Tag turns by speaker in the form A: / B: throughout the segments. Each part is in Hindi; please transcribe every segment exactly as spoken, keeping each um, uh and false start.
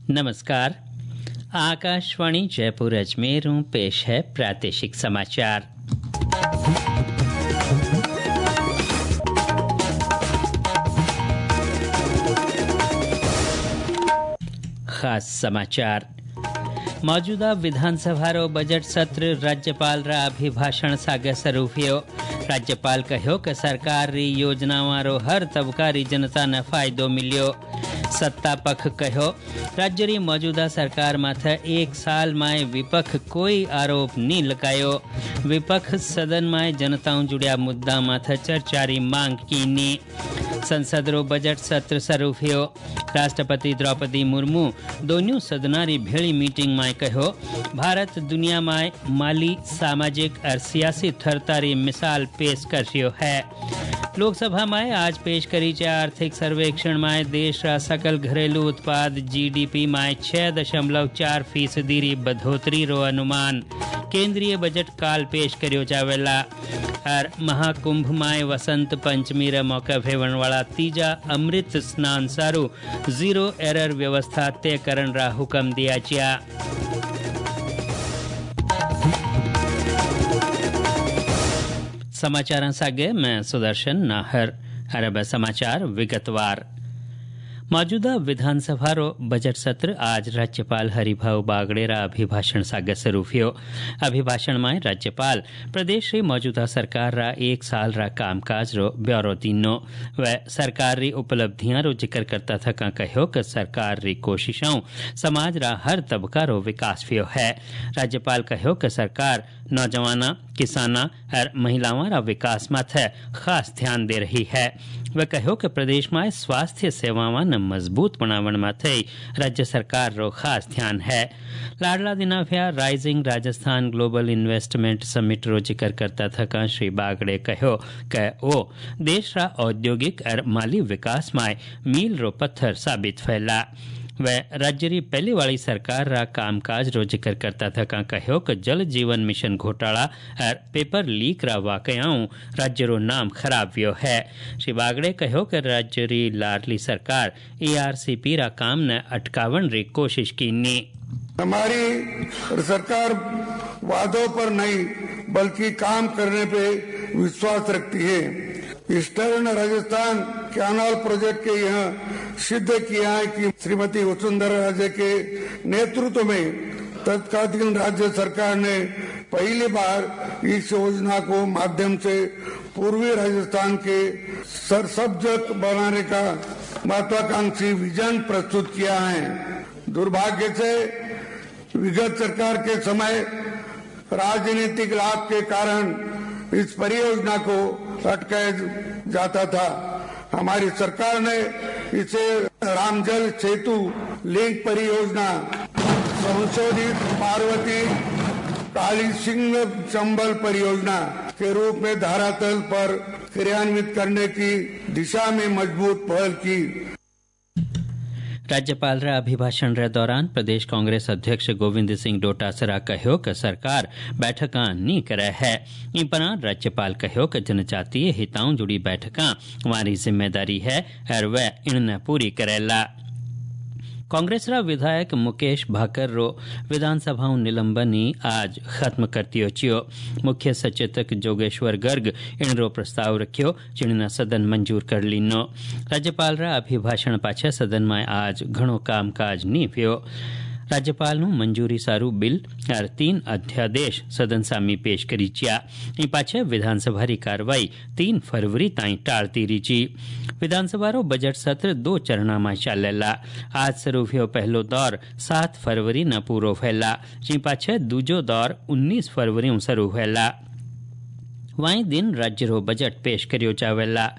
A: नमस्कार। आकाशवाणी जयपुर अजमेर पेश है प्रादेशिक समाचार। खास समाचार। मौजूदा विधानसभा रो बजट सत्र राज्यपाल रा अभिभाषण सागे शरू थयो। राज्यपाल कहो कि सरकार री योजनावां रो हर तबका री जनता ने फायदो मिल्यो। सत्ता पक्ष कहो राज्य री मौजूदा सरकार माथे एक साल में विपक्ष कोई आरोप नहीं लगायो। विपक्ष सदन में जनताओं जुड़िया मुद्दा माथे चर्चारी मांग कीनी। संसद रो बजट सत्र शरू थयो। राष्ट्रपति द्रौपदी मुर्मू दोनों सदनारी भेड़ी मीटिंग में कहो भारत दुनिया में माली सामाजिक और सियासी थरतारी मिसाल पेश कर रह्यो है। लोकसभा में आज पेश करी जा आर्थिक सर्वेक्षण में देश रा सकल घरेलू उत्पाद जीडीपी में छह दशमलव चार फीसदी री बढ़ोतरी रो अनुमान। केंद्रीय बजट काल पेश करियो जावेला और महाकुंभ में वसंत पंचमी रे मौके भेवण वाला तीजा अमृत स्नान सारू जीरो एरर व्यवस्था तय करन रा हुक्म दिया जा। समाचार सागे मैं सुदर्शन नाहर। अरब समाचार विगतवार। मौजूदा विधानसभा रो बजट सत्र आज राज्यपाल हरिभाऊ बागड़े रा अभिभाषण सागे शरू थयो। अभिभाषण में राज्यपाल प्रदेश री मौजूदा सरकार रा एक साल रा कामकाज रो ब्यौरो दीनो व सरकार री उपलब्धियां रो जिक्र करता था का कहो कि सरकार री कोशिशों समाज रा हर तबका रो विकास थयो है। राज्यपाल कहो कि सरकार नौजवाना किसाना और महिलाओं रा विकास माथे खास ध्यान दे रही है। वह कहो कि प्रदेश में स्वास्थ्य सेवाओं ने मजबूत बनावण माथे राज्य सरकार रो खास ध्यान है। लाडला दिनाव्या rising Rajasthan global investment summit रो जिक्र करता था श्री बागड़े कहो कि वो देश रा औद्योगिक और माली विकास में मील रो पत्थर साबित फैला। वह राज्य री पहली वाली सरकार रा कामकाज रो जिक्र करता था का कहो कि जल जीवन मिशन घोटाला और पेपर लीक रा वाकयाओं राज्य रो नाम खराब व्यो है। श्री बागड़े कहो कि राज्य री लाडली सरकार एआरसीपी रा काम ने अटकावन री कोशिश कीनी।
B: हमारी सरकार वादों पर नहीं बल्कि काम करने पे विश्वास रखती है। ईस्टर्न राजस्थान कैनाल प्रोजेक्ट के यहाँ सिद्ध किया है कि श्रीमती वसुंधरा राजे के नेतृत्व में तत्कालीन राज्य सरकार ने पहली बार इस योजना को माध्यम से पूर्वी राजस्थान के सरसब्ज बनाने का महत्वाकांक्षी विजन प्रस्तुत किया है। दुर्भाग्य से विगत सरकार के समय राजनीतिक लाभ के कारण इस परियोजना को अटकाया जाता था। हमारी सरकार ने इसे रामजल सेतु लिंक परियोजना संशोधित पार्वती काली सिंह चंबल परियोजना के रूप में धरातल पर क्रियान्वित करने की दिशा में मजबूत पहल की।
A: राज्यपाल रा अभिभाषण रे दौरान प्रदेश कांग्रेस अध्यक्ष गोविंद सिंह डोटासरा कहो कि सरकार बैठकां नहीं करे है। इन पर राज्यपाल कहो कि जनजातीय हिताओं जुड़ी बैठकां हमारी जिम्मेदारी है और वह इन्हें पूरी करेला। कांग्रेस रा विधायक मुकेश भाकर रो विधानसभा निलंबनी आज खत्म करतियो चियो। मुख्य सचेतक जोगेश्वर गर्ग इन रो प्रस्ताव रखियो जिन्हें सदन मंजूर कर लीनो। राज्यपाल रा अभिभाषण पाछे सदन में आज घणो कामकाज नहीं थयो। राज्यपाल मंजूरी सारू बिल और तीन अध्यादेश सदन सामी पेश करी च्या। इन पाछे विधानसभा री कार्रवाई तीन फरवरी ताई टाळती रीची। विधानसभा रो बजट सत्र दो चरणा में चालेला। आज शुरू थयो पहलो दौर सात फरवरी न पूरो थयेला। जी पाछे दूजो दौर उन्नीस फरवरी शुरू थयेला। वाई दिन राज्य रो बजट पेश करियो जावेला।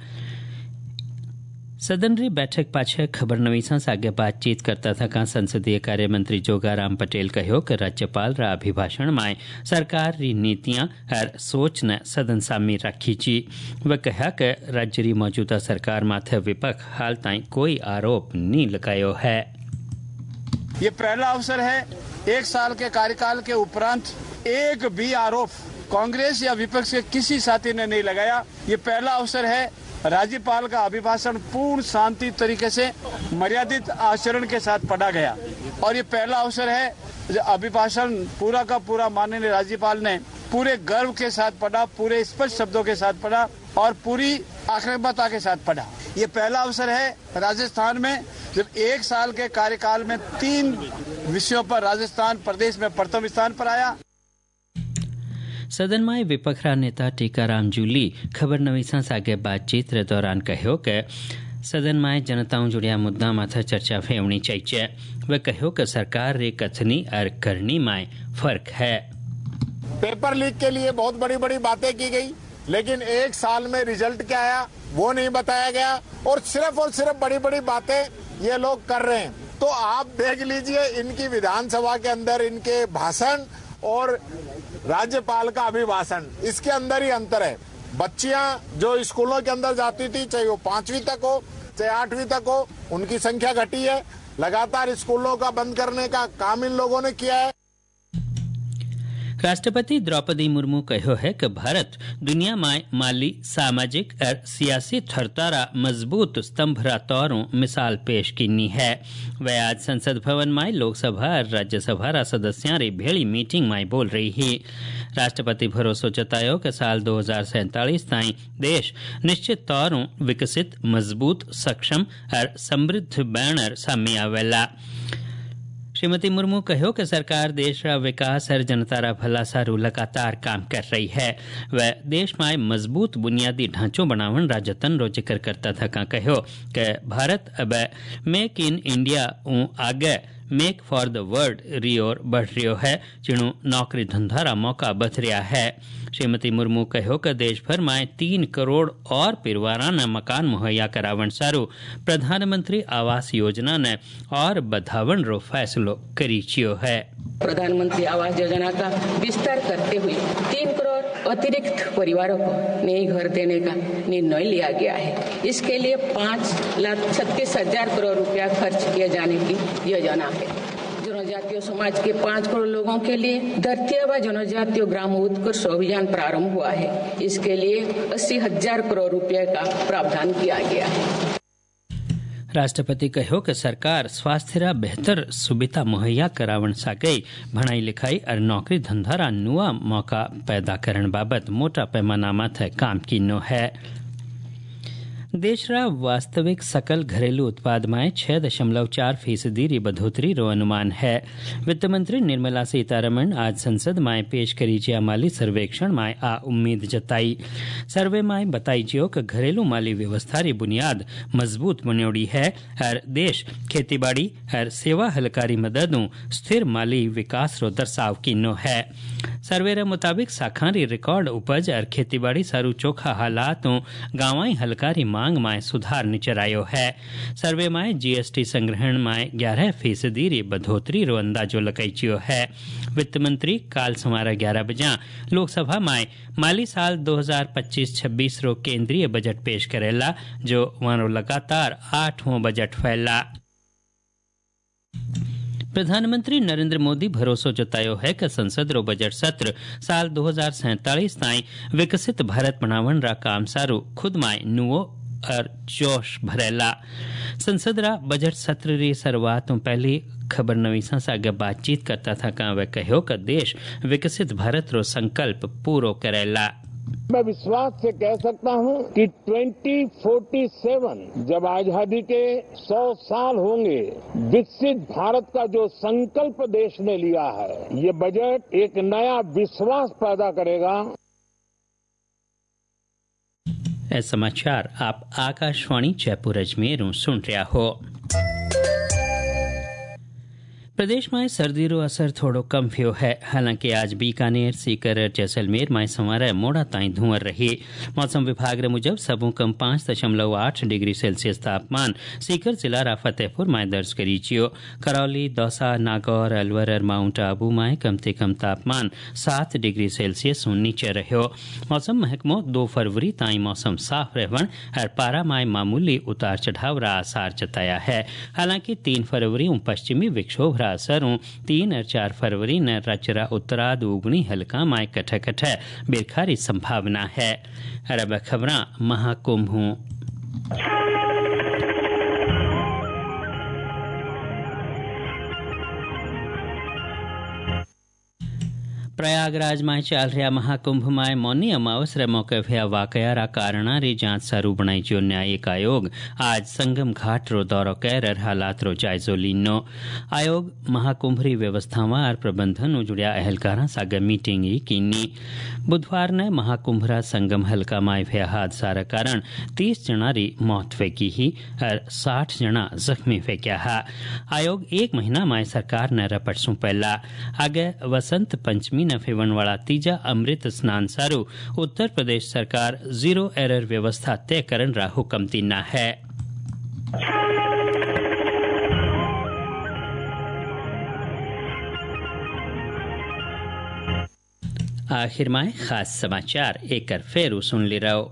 A: सदन री बैठक पाछे खबरनवीसा सागे बातचीत करता था का संसदीय कार्य मंत्री जोगाराम पटेल कहो कि राज्यपाल रा अभिभाषण में सरकार री नीतियां और सोच ने सदन सामी रखी ची। वह कहा कि राज्य री मौजूदा सरकार माथे विपक्ष हाल ताई कोई आरोप नहीं लगायो है।
C: ये पहला अवसर है एक साल के कार्यकाल के उपरांत एक भी आरोप कांग्रेस या विपक्ष के किसी साथी ने नहीं लगाया। ये पहला अवसर है राज्यपाल का अभिभाषण पूर्ण शांति तरीके से मर्यादित आचरण के साथ पढ़ा गया और ये पहला अवसर है जो अभिभाषण पूरा का पूरा माननीय राज्यपाल ने पूरे गर्व के साथ पढ़ा, पूरे स्पष्ट शब्दों के साथ पढ़ा और पूरी आक्रामकता के साथ पढ़ा। ये पहला अवसर है राजस्थान में जब एक साल के कार्यकाल में तीन विषयों पर राजस्थान प्रदेश में प्रथम स्थान पर आया।
A: सदन में विपक्षरा नेता टीकाराम जूली खबर नवीसा सागे बातचीत दौरान कहो कि सदन में जनताओं जुड़िया मुद्दा माथा चर्चा फेवनी चाहिए। वह कहो कि सरकार रे कथनी और करनी में फर्क है।
D: पेपर लीक के लिए बहुत बड़ी बड़ी बातें की गई, लेकिन एक साल में रिजल्ट क्या आया वो नहीं बताया गया और सिर्फ और सिर्फ बड़ी बड़ी बातें ये लोग कर रहे हैं। तो आप देख लीजिए इनकी विधानसभा के अंदर इनके भाषण और राज्यपाल का अभिभाषण, इसके अंदर ही अंतर है। बच्चियां जो स्कूलों के अंदर जाती थी, चाहे वो पांचवी तक हो चाहे आठवीं तक हो, उनकी संख्या घटी है। लगातार स्कूलों का बंद करने का काम इन लोगों ने किया है।
A: राष्ट्रपति द्रौपदी मुर्मू कहो है कि भारत दुनिया में माली, सामाजिक और सियासी थरतारा मजबूत स्तंभरा तौरों मिसाल पेश किनी है। वह आज संसद भवन में लोकसभा और राज्यसभा रा सदस्यों री भेड़ी मीटिंग में बोल रही ही। राष्ट्रपति भरोसो जतायो कि साल दो हजार सैंतालीस ताईं देश निश्चित तौरों विकसित, मजबूत, सक्षम और समृद्ध बैनर सामने आवेला। श्रीमती मुर्मू कहो कि सरकार देश रा विकास और जनता रा भला सारू लगातार काम कर रही है। वह देश में मजबूत बुनियादी ढांचों बनावन रा जतन रो जिक्र करता था का कहो कि भारत अब मेक इन इंडिया ऊ आगे मेक फॉर द वर्ल्ड री ओर बढ़ रियो है, जिणु नौकरी धंधा रा मौका बच रहा है। श्रीमती मुर्मू कहो कि देश भर में तीन करोड़ और परिवारों ने मकान मुहैया करावन सारू प्रधानमंत्री आवास योजना ने और बढ़ावन रो फैसलो करी चियो है।
E: प्रधानमंत्री आवास योजना का विस्तार करते हुए तीन करोड़ अतिरिक्त परिवारों को नए घर देने का निर्णय लिया गया है। इसके लिए पाँच लाख छत्तीस हजार करोड़ रुपया खर्च किए जाने की योजना है। जनजातीय समाज के पाँच करोड़ लोगों के लिए धरती व जनजातीय ग्राम उत्कर्ष अभियान प्रारंभ हुआ है। इसके लिए अस्सी हजार करोड़ रुपए का प्रावधान किया गया है।
A: राष्ट्रपति कहो कि सरकार स्वास्थ्य रा बेहतर सुविधा मुहैया करावन सागई भणाई लिखाई और नौकरी धंधा रा नुआ मौका पैदा करण बाबत मोटा पैमाना माथे काम कीनो है। देश रा वास्तविक सकल घरेलू उत्पाद में छह दशमलव चार फीसदी री बढ़ोतरी रो अनुमान है। वित्त मंत्री निर्मला सीतारमण आज संसद में पेश करी जिया माली सर्वेक्षण में आ उम्मीद जताई। सर्वे में बताई जियो कि घरेलू माली व्यवस्था री बुनियाद मजबूत बन्योड़ी है और देश खेतीबाड़ी और सेवा हलकारी मददों स्थिर माली विकास रो दर्शाव कीनो है। सर्वे रे मुताबिक साखा री रिकॉर्ड उपज और खेतीबाड़ी सारू चोखा हालातों गांवाई हलकारी मांग में सुधार निचर आयो है। सर्वे में जीएसटी संग्रहण में ग्यारह फीसदी री बढ़ोतरी रो अंदाजो लगाईचियो है। वित्त मंत्री काल समारा ग्यारह बजा लोकसभा में माली साल दो हजार पच्चीस छब्बीस रो केंद्रीय बजट पेश करेला, जो वारो लगातार आठवां बजट फैला। प्रधानमंत्री नरेंद्र मोदी भरोसो जतायो है कि संसद रो बजट सत्र साल दो हजार सैंतालीस ताईं विकसित भारत बनावन रा काम सारू खुद में नुओ और जोश भरेला। संसद रा बजट सत्र री शुरुआत पहली खबर नवीसा से आगे बातचीत करता था का वह कहो कि देश विकसित भारत रो संकल्प पूरो करेला।
D: मैं विश्वास से कह सकता हूं कि दो हज़ार सैंतालीस जब आजादी के सौ साल होंगे, विकसित भारत का जो संकल्प देश ने लिया है, ये बजट एक नया विश्वास पैदा करेगा।
A: ए समाचार आप आकाशवाणी जयपुर अजमेर सुन रहा हो। प्रदेश में सर्दी रो असर थोड़ो कम थियो है। हालांकि आज बीकानेर, सीकर, जैसलमेर में सवारे मोड़ा ताईं धुंवर रही। मौसम विभाग रे मुजब सबू कम पांच दशमलव आठ डिग्री सेल्सियस तापमान सीकर जिला रा फतेहपुर में दर्ज करी चियो। करौली, दौसा, नागौर, अलवर और माउंट आबू में कम से कम तापमान सात डिग्री सेल्सियस नीचे रहो। मौसम महकमो दो फरवरी ताईं मौसम साफ रहवन और पारा में मामूली उतार चढ़ाव रा आसार जताया है। हालांकि तीन फरवरी पश्चिमी विक्षोभ रा असरों तीन और चार फरवरी न राज्य उत्तराद उगनी हल्का माय कठ कठ बिरखारी संभावना है। अरब खबरां महाकुंभ हूँ। प्रयागराज में चल रहा महाकुंभ में मौनी अमावस्या मौके भया वाकया कारणारी जांच सारू बनाई जो न्यायिक आयोग आज संगम घाट रो दौरो कर हालात रो जायजो लीनो। आयोग महाकुंभ री व्यवस्थावां और प्रबंधन जुड़िया अहलकारा सागे मीटिंग कीनी। बुधवार ने महाकुंभ रा संगम हल्का में भया हादसा कारण तीस जना री मौत फेंकी ही और साठ जना जख्मी फेंक्या हा। आयोग एक महीना में सरकार ने रपट सू पहला आगे वसंत पंचमी न फेवन वाला तीजा अमृत स्नान सारू उत्तर प्रदेश सरकार जीरो एरर व्यवस्था तय करन रा हुक्म तीना है। आखिर में खास समाचार एक फेरू सुन ली रहो।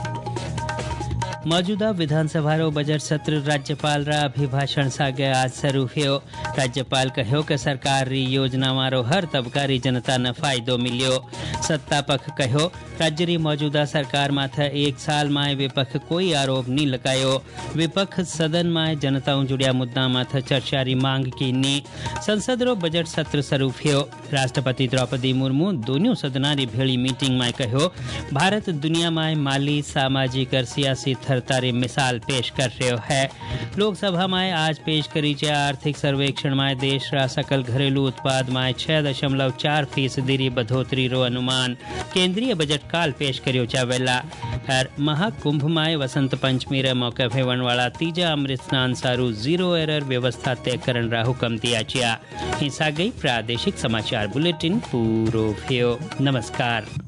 A: मौजूदा विधानसभा रो बजट सत्र राज्यपाल रा अभिभाषण सागे आज शुरू हुयो। राज्यपाल कहो कि सरकार री योजना मारो हर तबका री जनता ने फायदो मिलियो। सत्ता पक्ष कहो राज्य री मौजूदा सरकार माथे एक साल में विपक्ष कोई आरोप नहीं लगायो। विपक्ष सदन में जनता जुड़िया मुद्दा माथे चर्चा री मांग कीनी। संसद रो बजट सत्र शुरू हुयो। राष्ट्रपति द्रौपदी मुर्मू दोनों सदना री भेड़ी मीटिंग में कहो भारत दुनिया में माली सामाजिक और सियासी थरतारी मिसाल पेश कर रहे है। लोकसभा में आज पेश करी जा आर्थिक सर्वेक्षण में देश रा सकल घरेलू उत्पाद में छह दशमलव चार फीसदी री बढ़ोतरी रो अनुमान। केंद्रीय बजट काल पेश करियो जावेला और महाकुंभ में वसंत पंचमी रे मौके भेवन वाला तीजा अमृत स्नान सारू जीरो एरर व्यवस्था तय करन रा हुक्म दिया गया। हिस्सा गई प्रादेशिक समाचार बुलेटिन पूरो भयो। नमस्कार।